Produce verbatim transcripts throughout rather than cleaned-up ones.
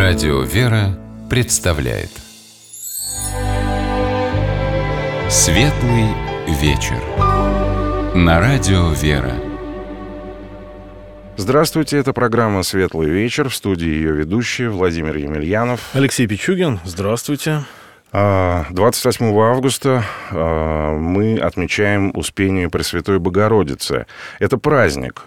Радио «Вера» представляет Светлый вечер на Радио «Вера». Здравствуйте, это программа «Светлый вечер». В студии ее ведущие Владимир Емельянов. Алексей Пичугин, здравствуйте. двадцать восьмого августа мы отмечаем Успение Пресвятой Богородицы. Это праздник.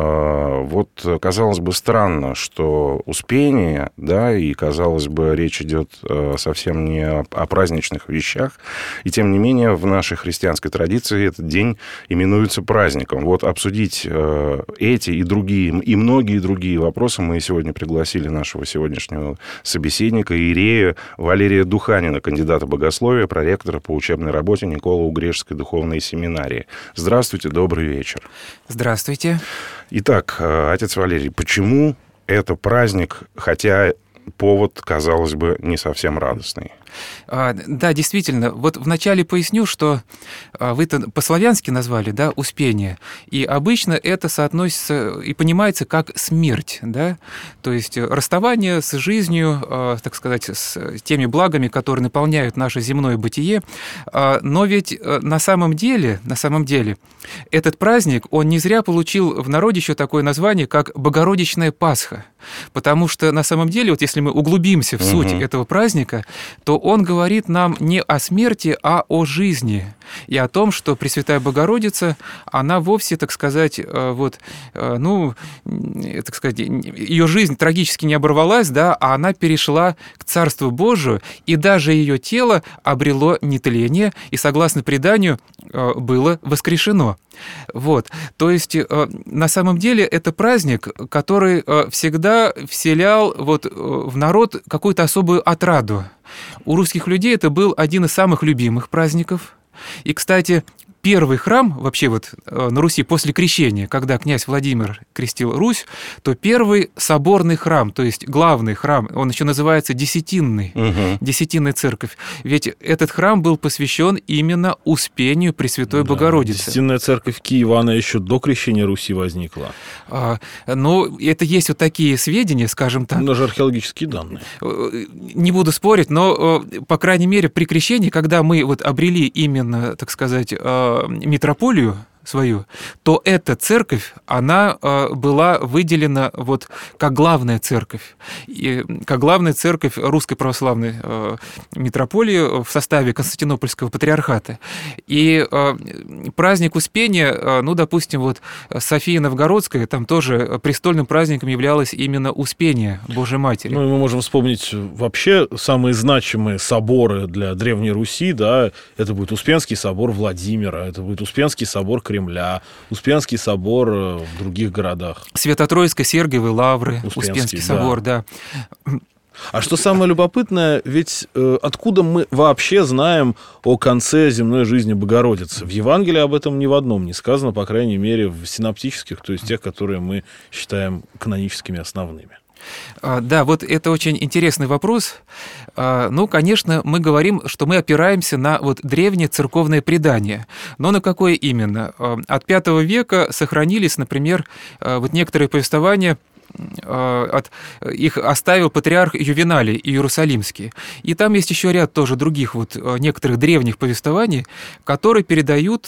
Вот, казалось бы, странно, что Успение, да, и, казалось бы, речь идет совсем не о праздничных вещах, и, тем не менее, в нашей христианской традиции этот день именуется праздником. Вот обсудить эти и другие, и многие другие вопросы мы сегодня пригласили нашего сегодняшнего собеседника, иерея Валерия Духанина, кандидата богословия, проректора по учебной работе Николо-Угрешской духовной семинарии. Здравствуйте, добрый вечер. Здравствуйте. Итак, отец Валерий, почему это праздник, хотя повод, казалось бы, не совсем радостный? А, да, действительно. Вот вначале поясню, что вы это по-славянски назвали, да, Успение. И обычно это соотносится и понимается как смерть, да, то есть расставание с жизнью, так сказать, с теми благами, которые наполняют наше земное бытие. Но ведь на самом деле, на самом деле, этот праздник, он не зря получил в народе еще такое название, как Богородичная Пасха. Потому что на самом деле, вот если мы углубимся в угу. суть этого праздника, то он говорит нам не о смерти, а о жизни. И о том, что Пресвятая Богородица, она вовсе, так сказать, вот, ну, так сказать, ее жизнь трагически не оборвалась, да, а она перешла к Царству Божию, и даже ее тело обрело нетление, и, согласно преданию, было воскрешено. Вот, то есть, на самом деле, это праздник, который всегда вселял вот в народ какую-то особую отраду. У русских людей это был один из самых любимых праздников. И, кстати, первый храм вообще вот на Руси после крещения, когда князь Владимир крестил Русь, то первый соборный храм, то есть главный храм, он еще называется Десятинный, угу. Десятинная церковь. Ведь этот храм был посвящен именно Успению Пресвятой да, Богородицы. Десятинная церковь Киева, она еще до крещения Руси возникла. А, ну, это есть вот такие сведения, скажем так. Даже археологические данные. Не буду спорить, но, по крайней мере, при крещении, когда мы вот обрели именно, так сказать, митрополию свою, то эта церковь, она э, была выделена вот как главная церковь, и, как главная церковь Русской Православной э, митрополии в составе Константинопольского патриархата. И э, праздник Успения, э, ну, допустим, вот София Новгородская, там тоже престольным праздником являлось именно Успение Божией Матери. Ну, и мы можем вспомнить вообще самые значимые соборы для Древней Руси, да, это будет Успенский собор Владимира, это будет Успенский собор Кремля, Успенский собор в других городах. Свято-Троицко-Сергиевой лавры, Успенский, Успенский собор, да. да. А что самое любопытное, ведь э, откуда мы вообще знаем о конце земной жизни Богородицы? В Евангелии об этом ни в одном не сказано, по крайней мере, в синоптических, то есть тех, которые мы считаем каноническими основными. Да, вот это очень интересный вопрос. Ну, конечно, мы говорим, что мы опираемся на вот древнее церковное предание. Но на какое именно? От пятого века сохранились, например, вот некоторые повествования, от, их оставил патриарх Ювеналий Иерусалимский. И там есть еще ряд тоже других вот некоторых древних повествований, которые передают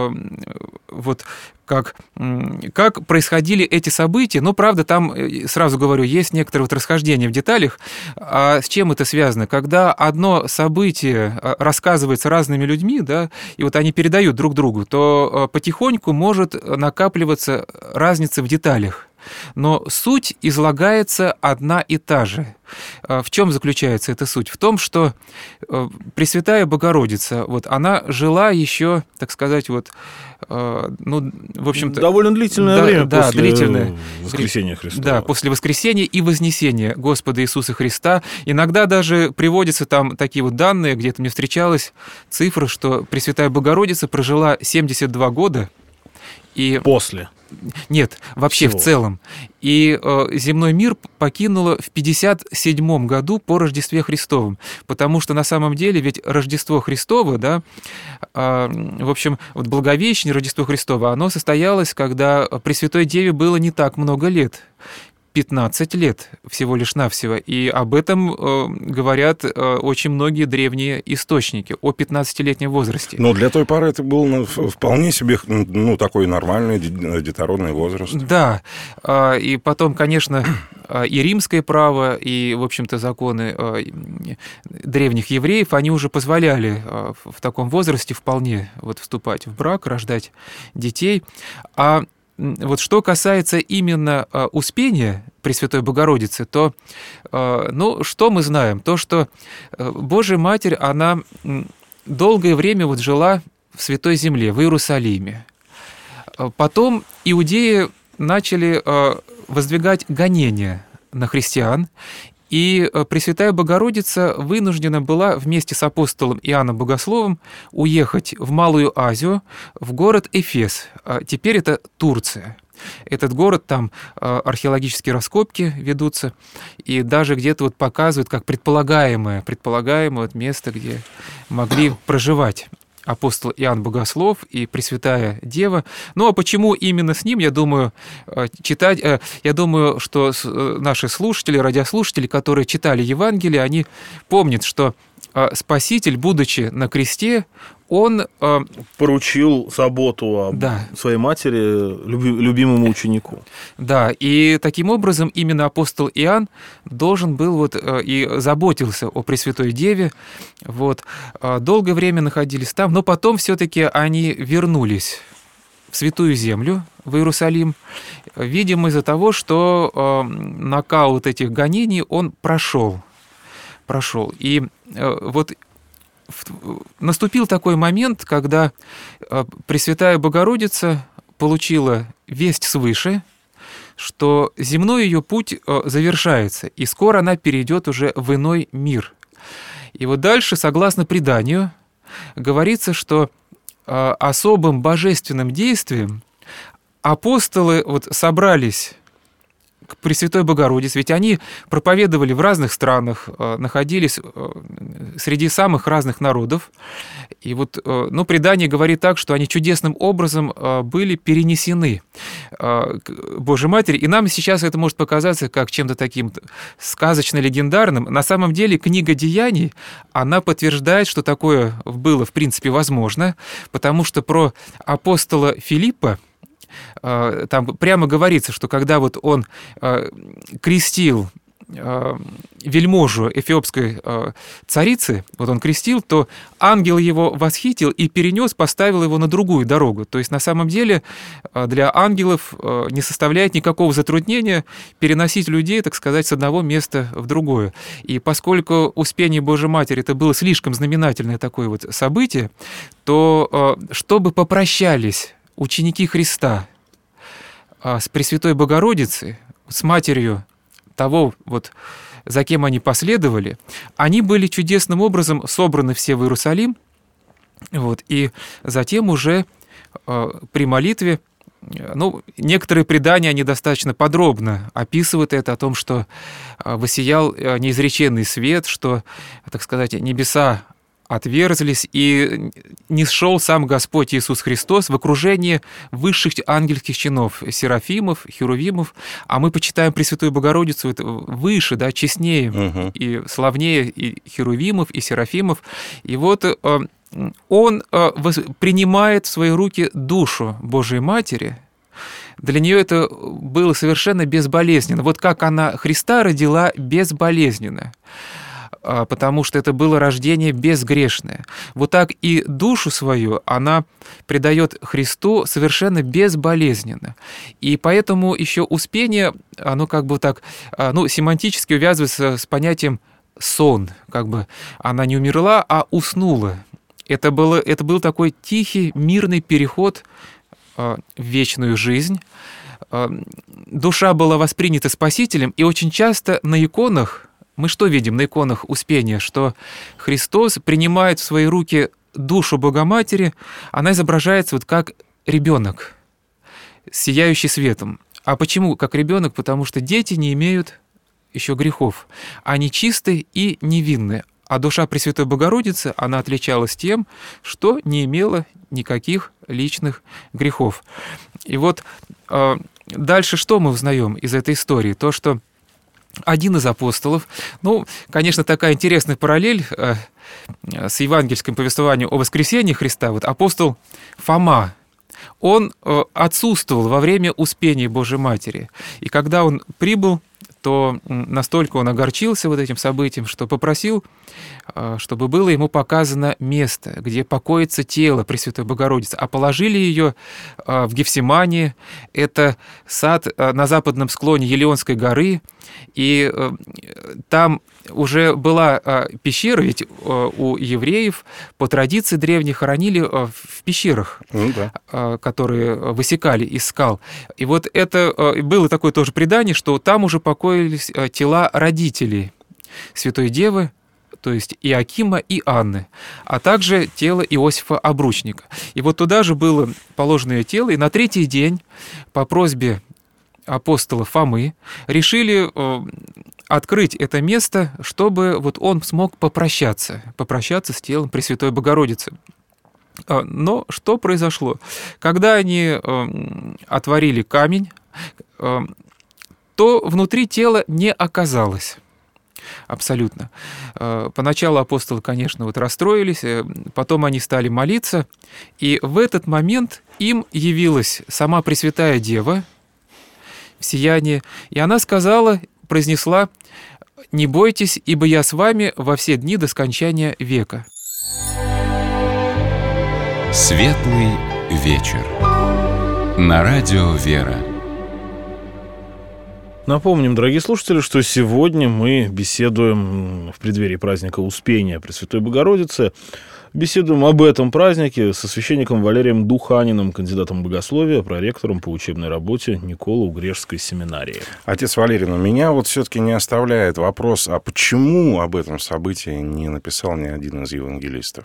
вот как, как происходили эти события. Но, правда, там, сразу говорю, есть некоторое вот расхождение в деталях. А с чем это связано? Когда одно событие рассказывается разными людьми, да, и вот они передают друг другу, то потихоньку может накапливаться разница в деталях. Но суть излагается одна и та же. В чем заключается эта суть? В том, что Пресвятая Богородица, вот, она жила еще, так сказать, вот, ну, в общем-то... Довольно длительное да, время да, после длительное, воскресения Христова. Да, после воскресения и вознесения Господа Иисуса Христа. Иногда даже приводятся там такие вот данные, где-то мне встречалась цифра, что Пресвятая Богородица прожила семьдесят два года. И... После? Нет, вообще Всего. В целом. И э, земной мир покинула в пятьдесят седьмом году по Рождестве Христовом. Потому что на самом деле ведь Рождество Христово, да, э, в общем, вот Благовещение, Рождество Христово, оно состоялось, когда Пресвятой Деве было не так много лет. пятнадцать лет всего лишь навсего. И об этом э, говорят э, очень многие древние источники о пятнадцатилетнем возрасте. Но для той поры это был ну, вполне себе ну, такой нормальный детородный возраст. Да. Э, и потом, конечно, и римское право, и, в общем-то, законы э, древних евреев, они уже позволяли э, в таком возрасте вполне вот, вступать в брак, рождать детей. А вот что касается именно э, Успения Пресвятой Богородицы, то, э, ну, что мы знаем? То, что э, Божья Матерь, она долгое время вот жила в Святой Земле, в Иерусалиме. Потом иудеи начали э, воздвигать гонения на христиан, и Пресвятая Богородица вынуждена была вместе с апостолом Иоанном Богословом уехать в Малую Азию, в город Эфес. Теперь это Турция. Этот город, там археологические раскопки ведутся, и даже где-то вот показывают как предполагаемое, предполагаемое вот место, где могли проживать апостол Иоанн Богослов и Пресвятая Дева. Ну, а почему именно с ним, я думаю, читать... Я думаю, что наши слушатели, радиослушатели, которые читали Евангелие, они помнят, что Спаситель, будучи на кресте, он... поручил заботу о да. своей матери люби, любимому ученику. Да, и таким образом именно апостол Иоанн должен был вот и заботился о Пресвятой Деве. Вот. Долгое время находились там, но потом все-таки они вернулись в Святую Землю, в Иерусалим, видимо, из-за того, что накал вот этих гонений, он прошел. Прошел. И вот наступил такой момент, когда Пресвятая Богородица получила весть свыше, что земной ее путь завершается, и скоро она перейдет уже в иной мир. И вот дальше, согласно преданию, говорится, что особым божественным действием апостолы вот собрались к Пресвятой Богородице, ведь они проповедовали в разных странах, находились среди самых разных народов. И вот, ну, предание говорит так, что они чудесным образом были перенесены к Божьей Матери. И нам сейчас это может показаться как чем-то таким сказочно-легендарным. На самом деле книга Деяний, она подтверждает, что такое было в принципе возможно, потому что про апостола Филиппа там прямо говорится, что когда вот он крестил вельможу эфиопской царицы, вот он крестил, то ангел его восхитил и перенес, поставил его на другую дорогу. То есть на самом деле для ангелов не составляет никакого затруднения переносить людей, так сказать, с одного места в другое. И поскольку Успение Божьей Матери это было слишком знаменательное такое вот событие, то чтобы попрощались ученики Христа с Пресвятой Богородицей, с матерью того, вот, за кем они последовали, они были чудесным образом собраны все в Иерусалим, вот, и затем уже э, при молитве, ну, некоторые предания, они достаточно подробно описывают это, о том, что э, воссиял неизреченный свет, что, так сказать, небеса отверзлись, и нисшел сам Господь Иисус Христос в окружении высших ангельских чинов, серафимов, херувимов, а мы почитаем Пресвятую Богородицу это выше, да, честнее угу. и славнее и херувимов, и серафимов. И вот он принимает в свои руки душу Божией Матери. Для нее это было совершенно безболезненно. Вот как она Христа родила безболезненно, потому что это было рождение безгрешное. Вот так и душу свою она предает Христу совершенно безболезненно. И поэтому еще Успение, оно как бы так, ну, семантически увязывается с понятием сон, как бы она не умерла, а уснула. Это, было, это был такой тихий, мирный переход в вечную жизнь. Душа была воспринята Спасителем, и очень часто на иконах мы что видим на иконах Успения? Что Христос принимает в свои руки душу Богоматери, она изображается вот как ребенок, сияющий светом. А почему как ребенок? Потому что дети не имеют еще грехов. Они чистые и невинные. А душа Пресвятой Богородицы, она отличалась тем, что не имела никаких личных грехов. И вот дальше что мы узнаем из этой истории? То, что один из апостолов, ну, конечно, такая интересная параллель э, с евангельским повествованием о воскресении Христа, вот апостол Фома, он э, отсутствовал во время Успения Божьей Матери. И когда он прибыл, то настолько он огорчился вот этим событием, что попросил, чтобы было ему показано место, где покоится тело Пресвятой Богородицы, а положили ее в Гефсимании. Это сад на западном склоне Елеонской горы, и там уже была пещера, ведь у евреев по традиции древних хоронили в пещерах, ну, да. которые высекали из скал. И вот это было такое тоже предание, что там уже покоились тела родителей Святой Девы, то есть Иоакима и Анны, а также тело Иосифа Обручника. И вот туда же было положено ее тело, и на третий день по просьбе апостола Фомы решили открыть это место, чтобы вот он смог попрощаться, попрощаться с телом Пресвятой Богородицы. Но что произошло? Когда они отворили камень, то внутри тела не оказалось. Абсолютно. Поначалу апостолы, конечно, вот расстроились, потом они стали молиться, и в этот момент им явилась сама Пресвятая Дева в сиянии, и она сказала, произнесла: «Не бойтесь, ибо я с вами во все дни до скончания века». Светлый вечер. На радио «Вера». Напомним, дорогие слушатели, что сегодня мы беседуем в преддверии праздника Успения Пресвятой Богородицы. Беседуем об этом празднике со священником Валерием Духаниным, кандидатом богословия, проректором по учебной работе Николо-Угрешской семинарии. Отец Валерий, но меня вот все-таки не оставляет вопрос, а почему об этом событии не написал ни один из евангелистов?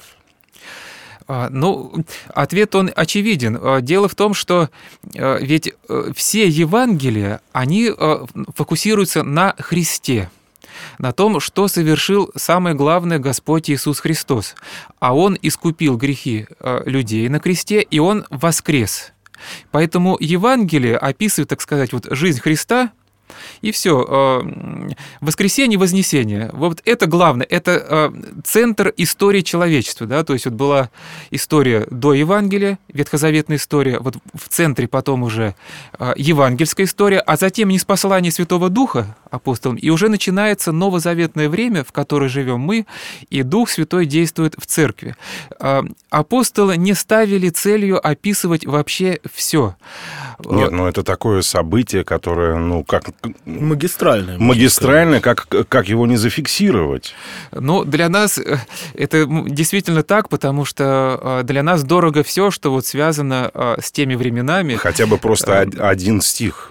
Ну, ответ он очевиден. Дело в том, что ведь все Евангелия, они фокусируются на Христе, на том, что совершил самое главное Господь Иисус Христос. А Он искупил грехи людей на кресте, и Он воскрес. Поэтому Евангелие описывает, так сказать, вот жизнь Христа, и все. Воскресение, вознесение. Вот это главное. Это центр истории человечества. Да? То есть вот была история до Евангелия, ветхозаветная история, вот в центре потом уже евангельская история, а затем ниспослание Святого Духа апостолам, и уже начинается новозаветное время, в которое живем мы, и Дух Святой действует в церкви. Апостолы не ставили целью описывать вообще все. Нет, ну это такое событие, которое, ну, как... Магистральное. Магистральное, как, как его не зафиксировать? Ну, для нас это действительно так, потому что для нас дорого все, что вот связано с теми временами. Хотя бы просто один стих.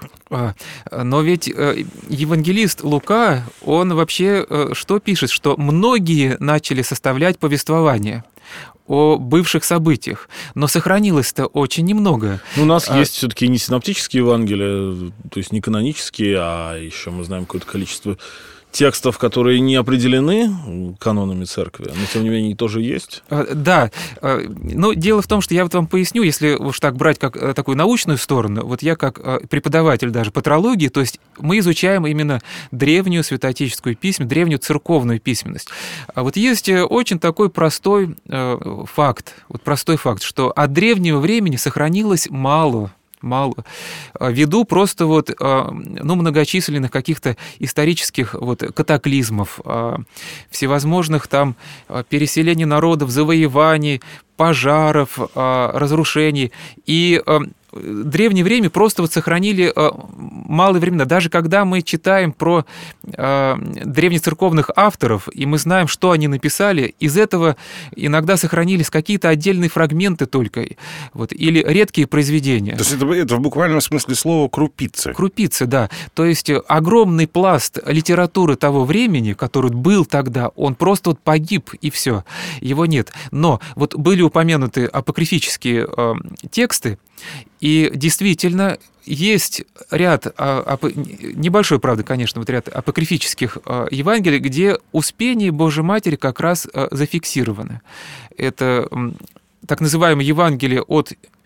Но ведь евангелист Лука, он вообще что пишет? Что многие начали составлять повествование о бывших событиях, но сохранилось-то очень немного. У нас а... есть все-таки не синоптические Евангелия, то есть не канонические, а еще мы знаем какое-то количество текстов, которые не определены канонами церкви, но тем не менее они тоже есть. Да, но дело в том, что я вот вам поясню, если уж так брать как такую научную сторону, вот я как преподаватель даже патрологии, то есть мы изучаем именно древнюю святоотеческую письменность, древнюю церковную письменность. А вот есть очень такой простой факт, вот простой факт, что от древнего времени сохранилось мало мало, ввиду просто вот, ну, многочисленных каких-то исторических вот катаклизмов, всевозможных там переселений народов, завоеваний, пожаров, разрушений. И древнее время просто вот сохранили малые времена. Даже когда мы читаем про древнецерковных авторов, и мы знаем, что они написали, из этого иногда сохранились какие-то отдельные фрагменты только, вот, или редкие произведения. То есть это, это в буквальном смысле слова крупицы. Крупицы, да. То есть огромный пласт литературы того времени, который был тогда, он просто вот погиб, и все, его нет. Но вот были упомянуты апокрифические э, тексты, и действительно есть ряд, небольшой, правда, конечно, вот ряд апокрифических Евангелий, где Успение Божьей Матери как раз зафиксировано. Это так называемое Евангелие от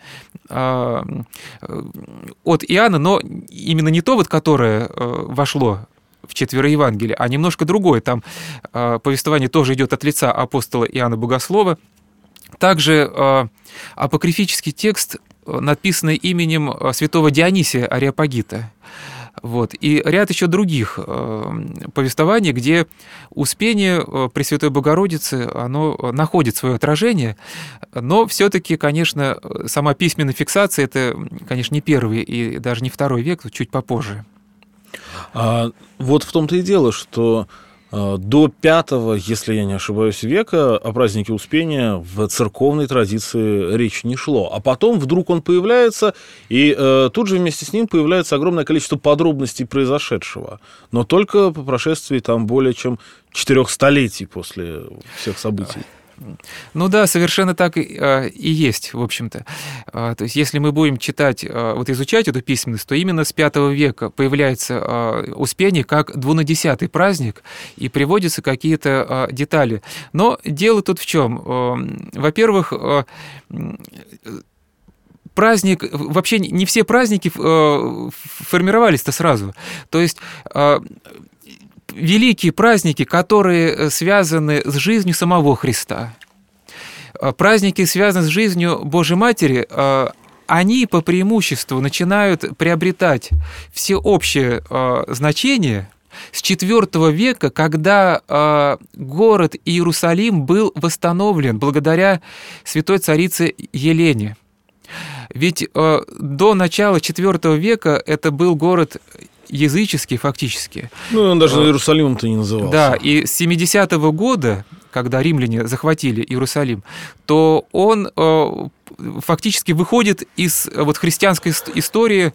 от Иоанна, но именно не то, вот, которое вошло в четверо Евангелия, а немножко другое. Там повествование тоже идет от лица апостола Иоанна Богослова. Также апокрифический текст, написанный именем святого Дионисия Ареопагита. Вот. И ряд еще других повествований, где успение Пресвятой Богородицы, оно находит свое отражение, но все-таки, конечно, сама письменная фиксация, это, конечно, не первый и даже не второй век, чуть попозже. А вот в том-то и дело, что до пятого, если я не ошибаюсь, века о празднике Успения в церковной традиции речи не шло. А потом вдруг он появляется, и э, тут же вместе с ним появляется огромное количество подробностей произошедшего. Но только по прошествии там более чем четырех столетий после всех событий. Ну да, совершенно так и, и есть, в общем-то. То есть, если мы будем читать, вот изучать эту письменность, то именно с пятого века появляется Успение как двунадесятый праздник, и приводятся какие-то детали. Но дело тут в чем? Во-первых, праздник, вообще не все праздники формировались-то сразу. То есть великие праздники, которые связаны с жизнью самого Христа, праздники, связанные с жизнью Божьей Матери, они по преимуществу начинают приобретать всеобщее значение с четвёртого века, когда город Иерусалим был восстановлен благодаря святой царице Елене. Ведь до начала четвёртого века это был город языческий фактически. Ну, он даже Иерусалимом-то не назывался. Да, и с семидесятого года, когда римляне захватили Иерусалим, то он фактически выходит из вот христианской истории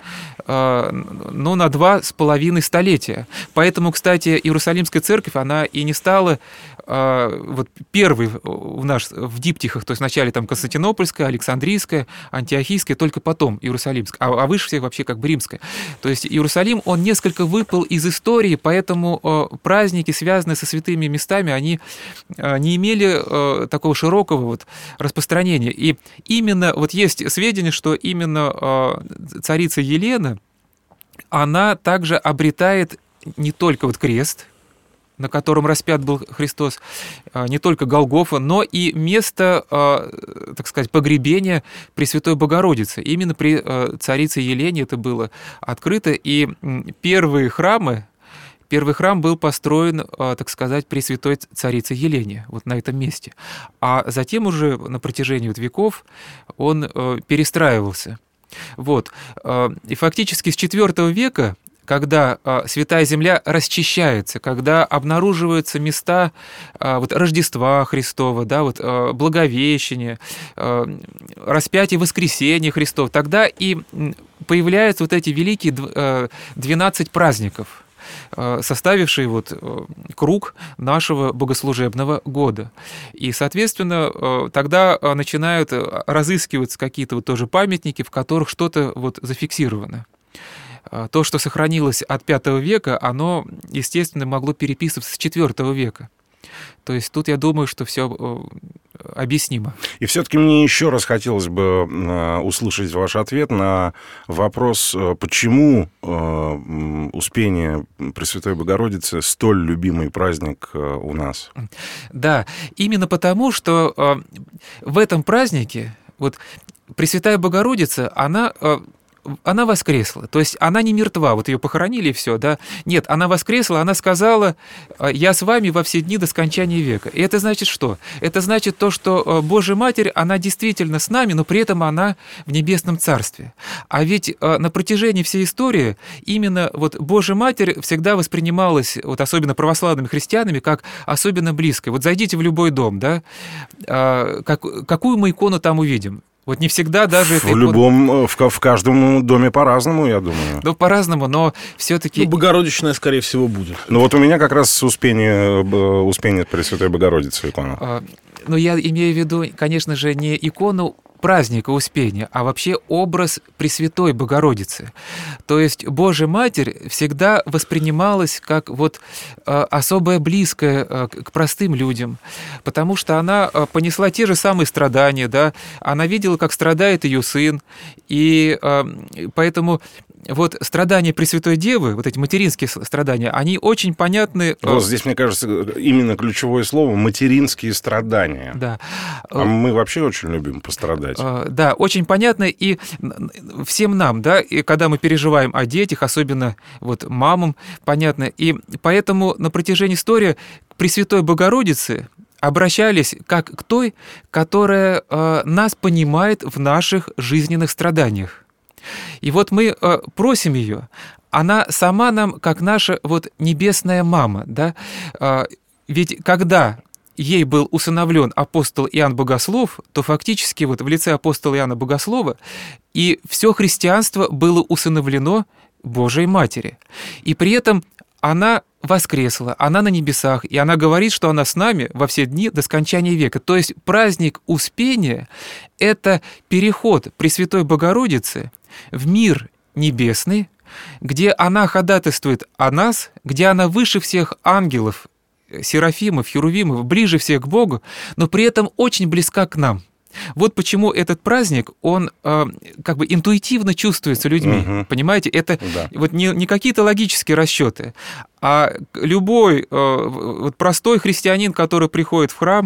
ну, на два с половиной столетия. Поэтому, кстати, Иерусалимская церковь, она и не стала вот первой в, наш, в диптихах, то есть вначале там Константинопольская, Александрийская, Антиохийская, только потом Иерусалимская, а, а выше всех вообще как бы Римская. То есть Иерусалим, он несколько выпал из истории, поэтому праздники, связанные со святыми местами, они не имели такого широкого вот распространения. И именно вот есть сведения, что именно царица Елена, она также обретает не только вот крест, на котором распят был Христос, не только Голгофа, но и место, так сказать, погребения Пресвятой Богородицы. Именно при царице Елене это было открыто, и первые храмы, первый храм был построен, так сказать, при святой царице Елене, вот на этом месте. А затем уже на протяжении вот веков он перестраивался. Вот. И фактически с четвёртого века, когда э, Святая Земля расчищается, когда обнаруживаются места э, вот, Рождества Христова, да, вот, э, Благовещения, э, распятия Воскресения Христова, тогда и появляются вот эти великие э, двенадцать праздников, э, составившие вот, э, круг нашего богослужебного года. И, соответственно, э, тогда начинают разыскиваться какие-то вот тоже памятники, в которых что-то вот зафиксировано. То, что сохранилось от пятого века, оно, естественно, могло переписываться с четвёртого века. То есть тут, я думаю, что все объяснимо. И все-таки мне еще раз хотелось бы услышать ваш ответ на вопрос, почему Успение Пресвятой Богородицы столь любимый праздник у нас. Да, именно потому, что в этом празднике вот Пресвятая Богородица, она... Она воскресла, то есть она не мертва, вот ее похоронили и все, да. Нет, она воскресла, она сказала: «Я с вами во все дни до скончания века». И это значит что? Это значит то, что Божья Матерь, она действительно с нами, но при этом она в небесном царстве. А ведь на протяжении всей истории именно вот Божья Матерь всегда воспринималась, вот особенно православными христианами, как особенно близкой. Вот зайдите в любой дом, да, как, какую мы икону там увидим? Вот не всегда даже... В это любом, в, в каждом доме по-разному, я думаю. Ну, по-разному, но все-таки... Ну, Богородичная, скорее всего, будет. Ну, вот у меня как раз Успение, Успение Пресвятой Богородицы икона. А, ну, я имею в виду, конечно же, не икону праздника Успения, а вообще образ Пресвятой Богородицы. То есть Божья Матерь всегда воспринималась как вот особая близкая к простым людям, потому что она понесла те же самые страдания, да, она видела, как страдает ее сын, и поэтому вот страдания Пресвятой Девы, вот эти материнские страдания, они очень понятны. Вот здесь, мне кажется, именно ключевое слово — материнские страдания. Да. А мы вообще очень любим пострадать. Да, очень понятно и всем нам, да, и когда мы переживаем о детях, особенно вот мамам, понятно, и поэтому на протяжении истории к Пресвятой Богородице обращались как к той, которая э, нас понимает в наших жизненных страданиях. И вот мы э, просим ее, она сама нам как наша вот небесная мама, да, э, ведь когда ей был усыновлен апостол Иоанн Богослов, то фактически вот в лице апостола Иоанна Богослова и все христианство было усыновлено Божией Матери. И при этом она воскресла, она на небесах, и она говорит, что она с нами во все дни до скончания века. То есть праздник Успения — это переход Пресвятой Богородицы в мир небесный, где она ходатайствует о нас, где она выше всех ангелов, серафимов, херувимов, ближе всех к Богу, но при этом очень близка к нам. Вот почему этот праздник, он э, как бы интуитивно чувствуется людьми, угу. Понимаете? Это да. Вот не, не какие-то логические расчеты, а любой э, вот простой христианин, который приходит в храм,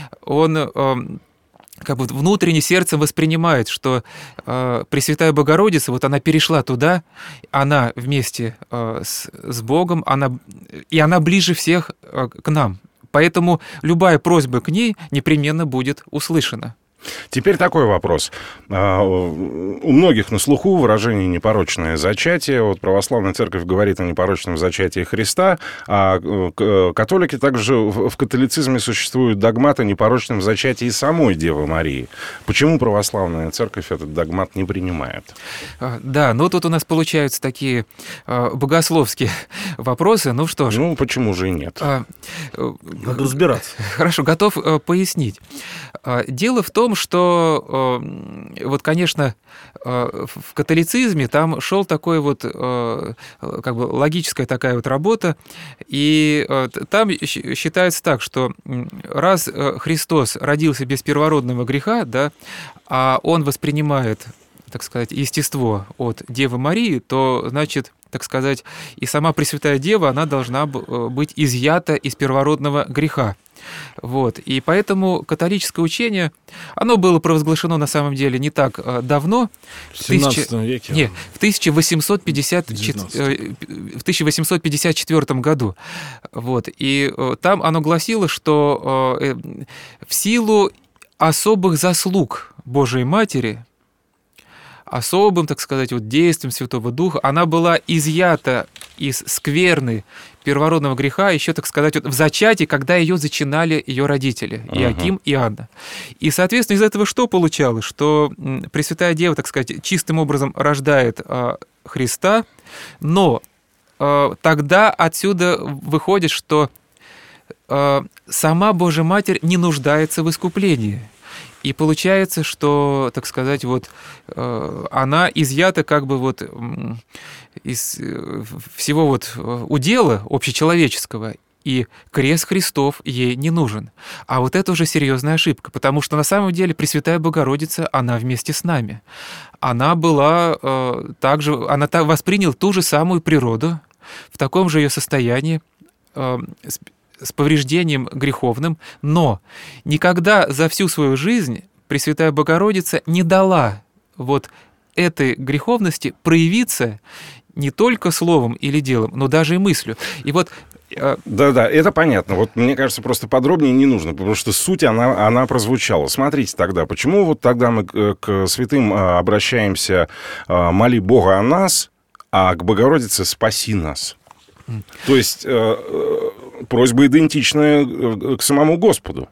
он э, как бы внутренне сердцем воспринимает, что э, Пресвятая Богородица, вот она перешла туда, она вместе э, с, с Богом, она, и она ближе всех э, к нам. Поэтому любая просьба к ней непременно будет услышана. Теперь такой вопрос. У многих на слуху выражение «непорочное зачатие». Вот православная церковь говорит о непорочном зачатии Христа, а католики также в католицизме существуют догмат о непорочном зачатии самой Девы Марии. Почему православная церковь этот догмат не принимает? Да, ну тут у нас получаются такие богословские вопросы. Ну что ж. Ну, почему же и нет? Надо разбираться. Хорошо, готов пояснить. Дело в том, что вот, конечно, в католицизме там шел такой вот как бы логическая такая вот работа, и там считается так, что раз Христос родился без первородного греха, да, а он воспринимает, так сказать, естество от Девы Марии, то, значит, так сказать, и сама Пресвятая Дева, она должна быть изъята из первородного греха. Вот. И поэтому католическое учение, оно было провозглашено на самом деле не так давно. В семнадцатом веке? Нет, в тысяча восемьсот пятьдесят четвёртом году. Вот. И там оно гласило, что в силу особых заслуг Божией Матери, особым, так сказать, вот действием Святого Духа, она была изъята из скверны первородного греха еще, так сказать, вот в зачатии, когда ее зачинали ее родители, Иоаким и Анна. И, соответственно, из этого что получалось? Что Пресвятая Дева, так сказать, чистым образом рождает а, Христа, но а, тогда отсюда выходит, что а, сама Божья Матерь не нуждается в искуплении. И получается, что, так сказать, вот она изъята как бы вот из всего вот удела общечеловеческого, и крест Христов ей не нужен. А вот это уже серьезная ошибка, потому что на самом деле Пресвятая Богородица, она вместе с нами. Она была также, она восприняла ту же самую природу, в таком же ее состоянии, с повреждением греховным, но никогда за всю свою жизнь Пресвятая Богородица не дала вот этой греховности проявиться не только словом или делом, но даже и мыслью. И вот да-да, это понятно. Вот мне кажется, просто подробнее не нужно, потому что суть, она, она прозвучала. Смотрите тогда, почему вот тогда мы к святым обращаемся «моли Бога о нас», а к Богородице «спаси нас». То есть просьба идентичная к самому Господу.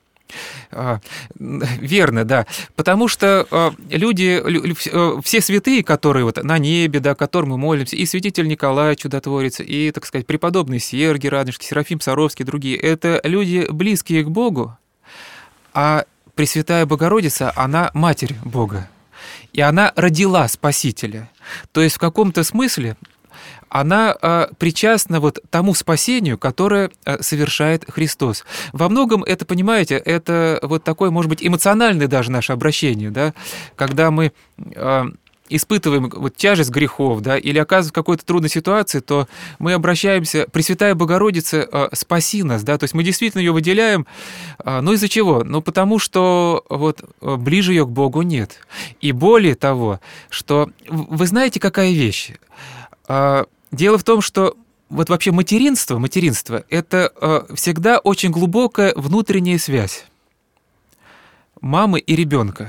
Верно, да. Потому что люди, все святые, которые вот на небе, да, которым мы молимся, и святитель Николай Чудотворец, и, так сказать, преподобный Сергий Радонежский, Серафим Саровский, другие, это люди, близкие к Богу, а Пресвятая Богородица, она Матерь Бога. И она родила Спасителя. То есть в каком-то смысле она э, причастна вот тому спасению, которое э, совершает Христос. Во многом это, понимаете, это вот такое, может быть, эмоциональное даже наше обращение, да, когда мы э, испытываем вот тяжесть грехов, да, или оказываемся в какой-то трудной ситуации, то мы обращаемся: Пресвятая Богородица, э, спаси нас, да, то есть мы действительно ее выделяем. Э, ну из-за чего? Ну потому что вот ближе ее к Богу нет. И более того, что вы знаете, какая вещь? Э, Дело в том, что вот вообще материнство, материнство – это э, всегда очень глубокая внутренняя связь мамы и ребенка.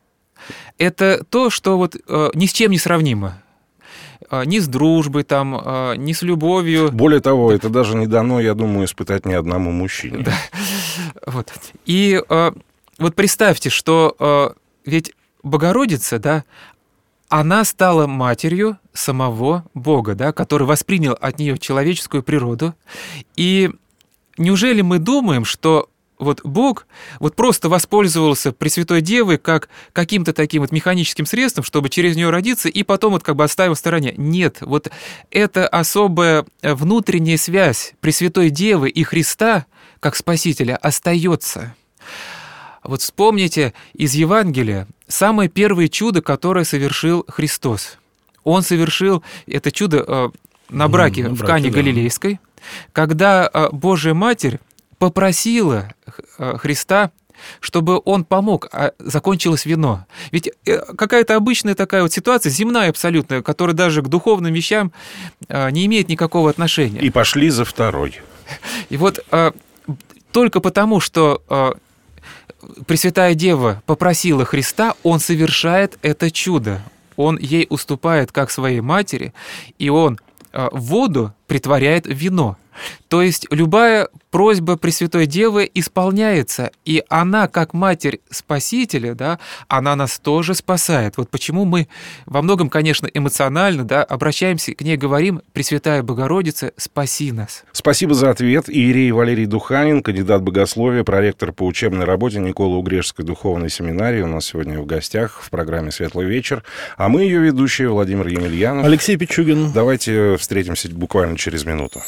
Это то, что вот э, ни с чем не сравнимо. Э, ни с дружбой, там, э, ни с любовью. Более того, это даже не дано, я думаю, испытать ни одному мужчине. Да. Вот. И э, вот представьте, что э, ведь Богородица, да, она стала матерью самого Бога, да, который воспринял от нее человеческую природу. И неужели мы думаем, что вот Бог вот просто воспользовался Пресвятой Девой как каким-то таким вот механическим средством, чтобы через нее родиться, и потом вот как бы оставил в стороне? Нет, вот эта особая внутренняя связь Пресвятой Девы и Христа как Спасителя остается. Вот вспомните из Евангелия самое первое чудо, которое совершил Христос. Он совершил это чудо э, на браке mm, в Кане да. Галилейской, когда э, Божья Матерь попросила э, Христа, чтобы он помог, а закончилось вино. Ведь э, какая-то обычная такая вот ситуация, земная абсолютно, которая даже к духовным вещам э, не имеет никакого отношения. И пошли за второй. И вот э, только потому, что э, Пресвятая Дева попросила Христа, он совершает это чудо. Он ей уступает как своей матери, и он э, воду притворяет в вино. То есть любая просьба Пресвятой Девы исполняется, и она, как Матерь Спасителя, да, она нас тоже спасает. Вот почему мы во многом, конечно, эмоционально, да, обращаемся к ней, говорим: Пресвятая Богородица, спаси нас. Спасибо за ответ. Иерей Валерий Духанин, кандидат богословия, проректор по учебной работе Николо-Угрешской духовной семинарии, у нас сегодня в гостях в программе «Светлый вечер». А мы ее ведущие: Владимир Емельянов, Алексей Пичугин. Давайте встретимся буквально через минуту.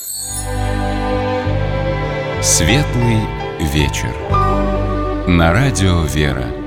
«Светлый вечер» на радио «Вера».